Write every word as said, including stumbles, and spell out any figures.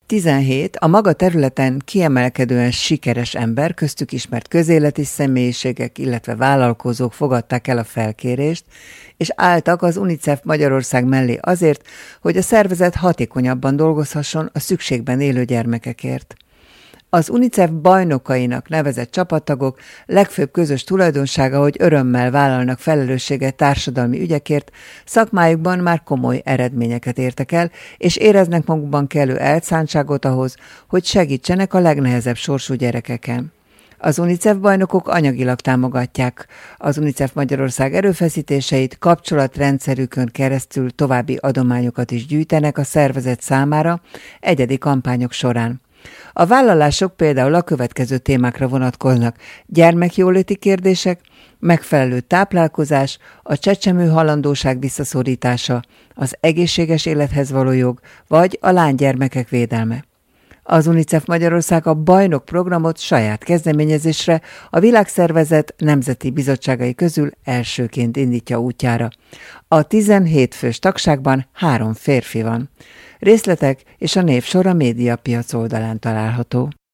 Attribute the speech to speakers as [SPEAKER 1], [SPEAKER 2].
[SPEAKER 1] tizenhét a maga területen kiemelkedően sikeres ember, köztük ismert közéleti személyiségek, illetve vállalkozók fogadták el a felkérést, és álltak az UNICEF Magyarország mellé azért, hogy a szervezet hatékonyabban dolgozhasson a szükségben élő gyermekekért. Az UNICEF bajnokainak nevezett csapattagok legfőbb közös tulajdonsága, hogy örömmel vállalnak felelősséget társadalmi ügyekért, szakmájukban már komoly eredményeket értek el, és éreznek magukban kellő elszántságot ahhoz, hogy segítsenek a legnehezebb sorsú gyerekeken. Az UNICEF bajnokok anyagilag támogatják az UNICEF Magyarország erőfeszítéseit, kapcsolatrendszerükön keresztül további adományokat is gyűjtenek a szervezet számára egyedi kampányok során. A vállalások például a következő témákra vonatkoznak: gyermekjóléti kérdések, megfelelő táplálkozás, a csecsemő halandóság visszaszorítása, az egészséges élethez való jog, vagy a lánygyermekek védelme. Az UNICEF Magyarország a bajnok programot saját kezdeményezésre a világszervezet nemzeti bizottságai közül elsőként indítja útjára. A tizenhét fős tagságban három férfi van. Részletek és a névsor a Médiapiac oldalán található.